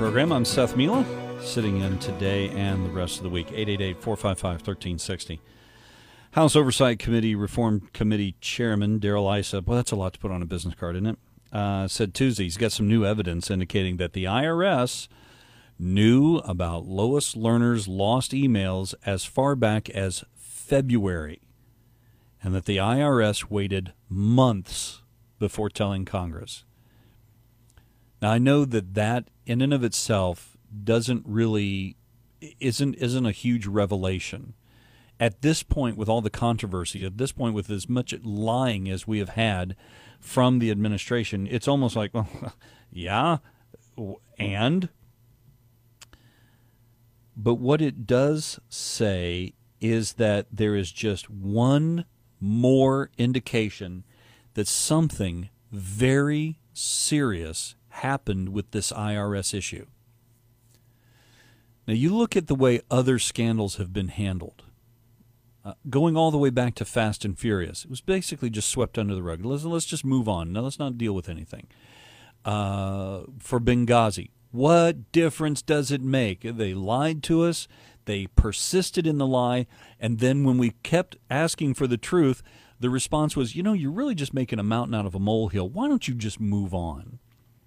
program. I'm Seth Mila, sitting in today and the rest of the week. 888-455-1360. House Oversight Committee Reform Committee Chairman Darrell Issa, well, that's a lot to put on a business card, isn't it? Said Tuesday he's got some new evidence indicating that the IRS knew about Lois Lerner's lost emails as far back as February, and that the IRS waited months before telling Congress. Now, I know that in and of itself isn't a huge revelation. At this point, with all the controversy, at this point, with as much lying as we have had from the administration, it's almost like, well, yeah, and? But what it does say is that there is just one more indication that something very serious happened with this IRS issue. Now, you look at the way other scandals have been handled. Going all the way back to Fast and Furious, it was basically just swept under the rug. Let's just move on. Now, let's not deal with anything. For Benghazi, what difference does it make? They lied to us. They persisted in the lie. And then when we kept asking for the truth, the response was, you're really just making a mountain out of a molehill. Why don't you just move on?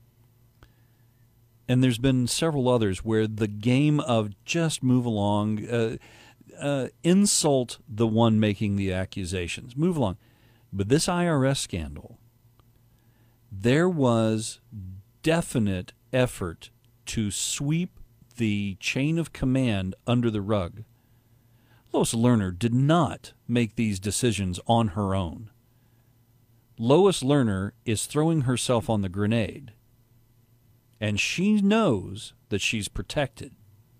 And there's been several others where the game of just move along, insult the one making the accusations, move along. But this IRS scandal, there was definite effort to sweep the chain of command under the rug. Lois Lerner did not make these decisions on her own. Lois Lerner is throwing herself on the grenade, and she knows that she's protected.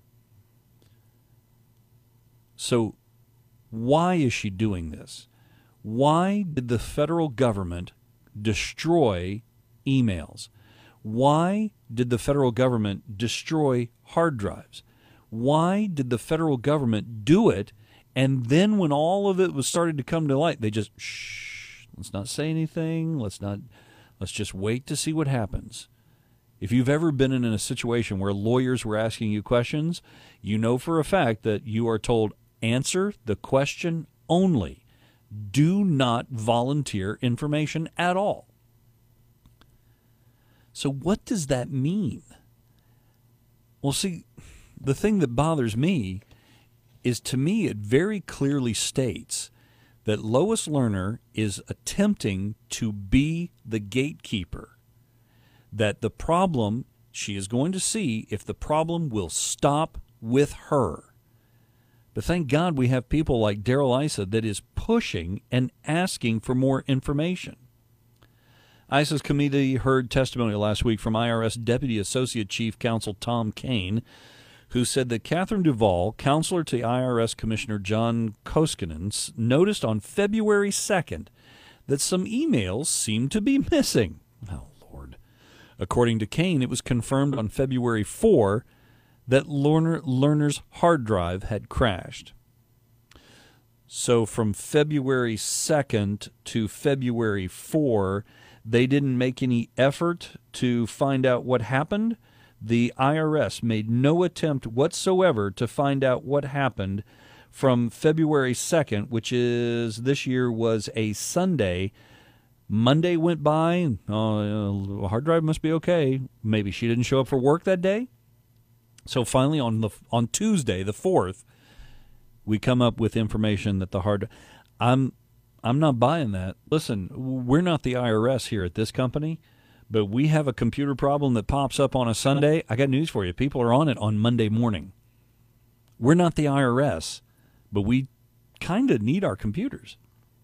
So why is she doing this? Why did the federal government destroy emails? Why did the federal government destroy hard drives? Why did the federal government do it? And then when all of it was starting to come to light, they just, let's not say anything. Let's just wait to see what happens. If you've ever been in a situation where lawyers were asking you questions, you know for a fact that you are told, answer the question only. Do not volunteer information at all. So what does that mean? Well, see, the thing that bothers me is, to me, it very clearly states that Lois Lerner is attempting to be the gatekeeper, that the problem, she is going to see if the problem will stop with her. But thank God we have people like Darrell Issa that is pushing and asking for more information. ISA's committee heard testimony last week from IRS Deputy Associate Chief Counsel Tom Kane, who said that Catherine Duvall, counselor to IRS Commissioner John Koskinen, noticed on February 2nd that some emails seemed to be missing. Oh, Lord. According to Kane, it was confirmed on February 4 that Lerner's hard drive had crashed. So from February 2nd to February 4, they didn't make any effort to find out what happened. The IRS made no attempt whatsoever to find out what happened from February 2nd, which is this year was a Sunday. Monday went by. Hard drive must be okay. Maybe she didn't show up for work that day. So finally on Tuesday, the 4th, we come up with information that the hard drive. I'm not buying that. Listen, we're not the IRS here at this company, but we have a computer problem that pops up on a Sunday. I got news for you. People are on it on Monday morning. We're not the IRS, but we kind of need our computers.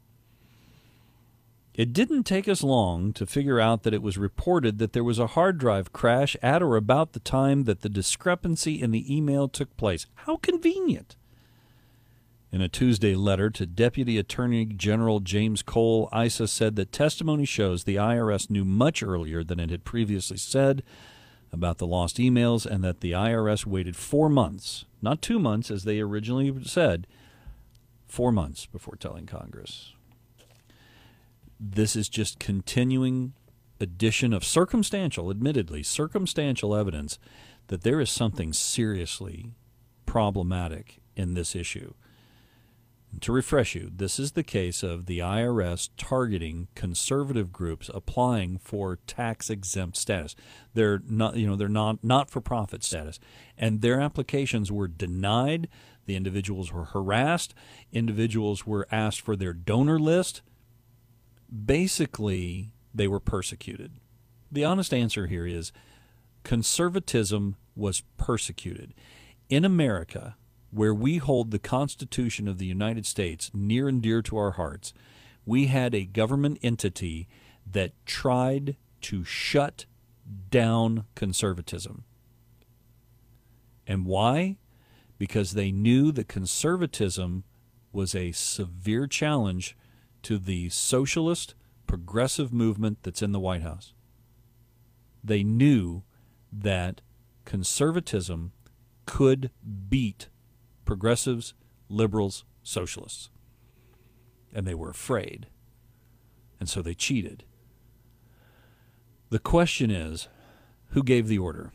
It didn't take us long to figure out that it was reported that there was a hard drive crash at or about the time that the discrepancy in the email took place. How convenient. In a Tuesday letter to Deputy Attorney General James Cole, Issa said that testimony shows the IRS knew much earlier than it had previously said about the lost emails, and that the IRS waited 4 months, not 2 months as they originally said, 4 months before telling Congress. This is just continuing addition of circumstantial, admittedly, circumstantial evidence that there is something seriously problematic in this issue. And to refresh you, this is the case of the IRS targeting conservative groups applying for tax-exempt status. They're not-for-profit status, and their applications were denied. The individuals were harassed. Individuals were asked for their donor list. Basically, they were persecuted. The honest answer here is conservatism was persecuted. In America, where we hold the Constitution of the United States near and dear to our hearts, we had a government entity that tried to shut down conservatism. And why? Because they knew that conservatism was a severe challenge to the socialist, progressive movement that's in the White House. They knew that conservatism could beat progressives, liberals, socialists. And they were afraid. And so they cheated. The question is, who gave the order?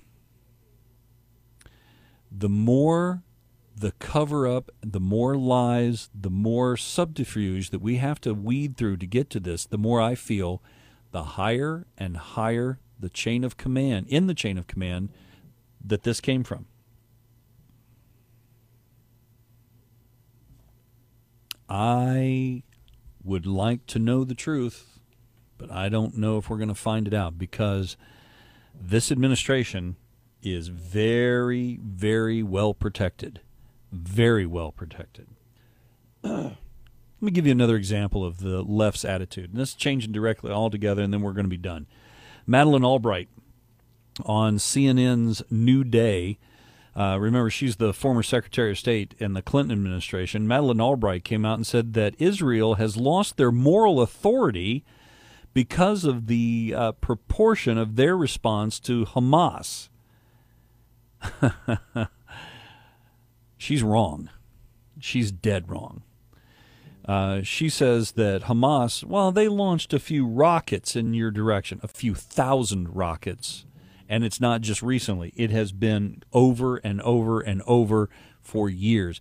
The more the cover-up, the more lies, the more subterfuge that we have to weed through to get to this, the more I feel the higher and higher the chain of command, in the chain of command, that this came from. I would like to know the truth, but I don't know if we're going to find it out, because this administration is very, very well protected. Very well protected. Let me give you another example of the left's attitude. And this is changing directly altogether, and then we're going to be done. Madeleine Albright on CNN's New Day. Remember, she's the former Secretary of State in the Clinton administration. Madeleine Albright came out and said that Israel has lost their moral authority because of the proportion of their response to Hamas. She's wrong. She's dead wrong. She says that Hamas, well, they launched a few rockets in your direction, a few thousand rockets. And it's not just recently. It has been over and over and over for years.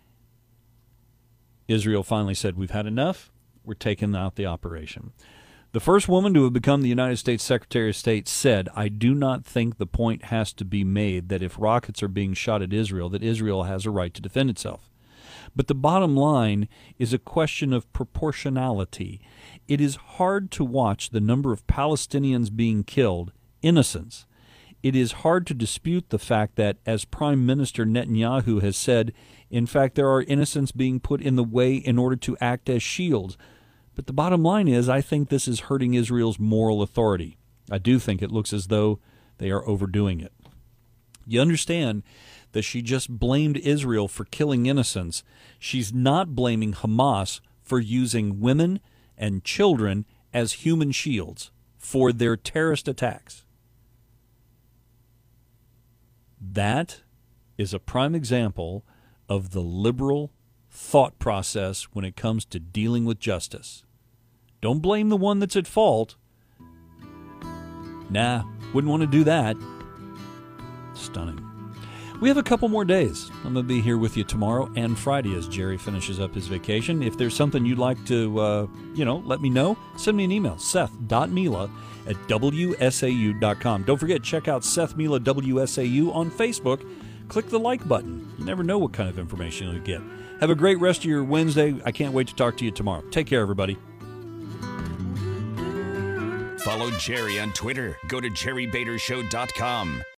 Israel finally said, we've had enough. We're taking out the operation. The first woman to have become the United States Secretary of State said, I do not think the point has to be made that if rockets are being shot at Israel, that Israel has a right to defend itself. But the bottom line is a question of proportionality. It is hard to watch the number of Palestinians being killed, innocents. It is hard to dispute the fact that, as Prime Minister Netanyahu has said, in fact, there are innocents being put in the way in order to act as shields. But the bottom line is, I think this is hurting Israel's moral authority. I do think it looks as though they are overdoing it. You understand that she just blamed Israel for killing innocents. She's not blaming Hamas for using women and children as human shields for their terrorist attacks. That is a prime example of the liberal thought process when it comes to dealing with justice. Don't blame the one that's at fault. Nah, wouldn't want to do that. Stunning. We have a couple more days. I'm going to be here with you tomorrow and Friday as Jerry finishes up his vacation. If there's something you'd like to, let me know, send me an email, seth.mila@wsau.com. Don't forget, check out Seth Mila WSAU on Facebook. Click the like button. You never know what kind of information you'll get. Have a great rest of your Wednesday. I can't wait to talk to you tomorrow. Take care, everybody. Follow Jerry on Twitter. Go to jerrybadershow.com.